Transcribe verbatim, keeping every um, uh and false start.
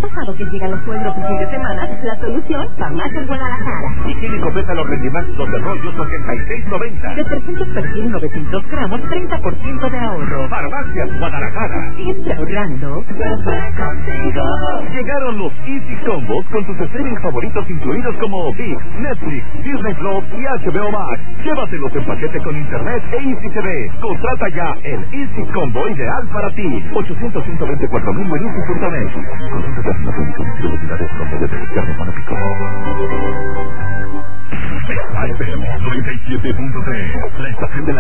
pasado que llegan los suegros el fin de semana, la solución, Farmacias Guadalajara. Higiénico Pétalo Rendimax dos de rollos ochenta y seis noventa. Detergente Persil novecientos gramos, treinta por ciento de ahorro. Farmacias Guadalajara. Siempre ahorrando. Llegaron los Easy Combos con tus streaming favoritos incluidos como ViX, Netflix, Disney Plus y H B O Max. Llévatelos en paquete con internet e Easy T V. Contrata ya el Easy Combo ideal para ti. ochocientos, ciento veinticuatro mil en easy punto net. Consulta terminaciones y distribuidores promedio de carne monopico. noventa y siete punto tres. La estación de la